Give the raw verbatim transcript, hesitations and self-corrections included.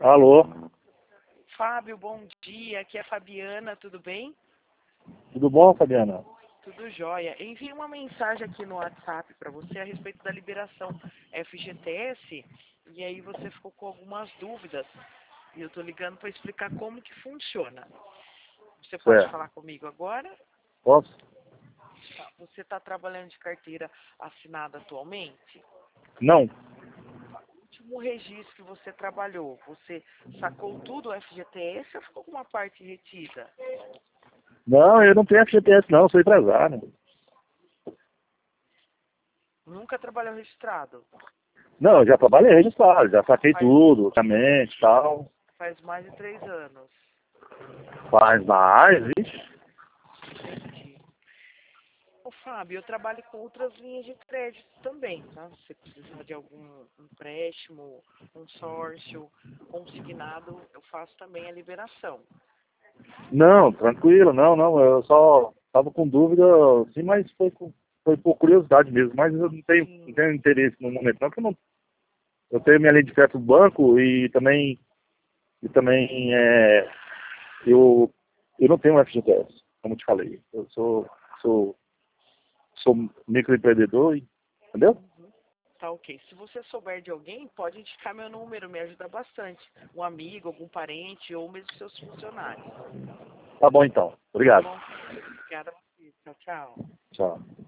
Alô? Fábio, bom dia. Aqui é a Fabiana, tudo bem? Tudo bom, Fabiana? Tudo jóia. Enviei uma mensagem aqui no WhatsApp para você a respeito da liberação F G T S e aí você ficou com algumas dúvidas e eu estou ligando para explicar como que funciona. Você pode Certo. falar comigo agora? Posso? Tá. Você está trabalhando de carteira assinada atualmente? Não. O último registro que você trabalhou, você sacou tudo o F G T S ou ficou com uma parte retida? Não, eu não tenho F G T S não, eu sou empresário. Nunca trabalhou registrado? Não, eu já trabalhei registrado, já saquei Faz, tudo, obviamente e tal. faz mais de três anos. Faz mais, vixe. Entendi. Ô, Fábio, eu trabalho com outras linhas de crédito também, tá? Se você precisar de algum empréstimo, consórcio, consignado, eu faço também a liberação. Não, tranquilo, não, não, eu só tava com dúvida, sim, mas foi, com- foi por curiosidade mesmo, mas eu não tenho, não Sim. tenho interesse no momento não, porque eu não, eu tenho minha linha de crédito no banco e também, e também, é, eu, eu não tenho F G T S, como eu te falei, eu sou, sou sou microempreendedor, entendeu? Uhum. Tá ok. Se você souber de alguém, pode indicar meu número, me ajuda bastante. Um amigo, algum parente ou mesmo seus funcionários. Tá bom então. Tá Obrigado. bom? Obrigada a você. Tchau, tchau. Tchau.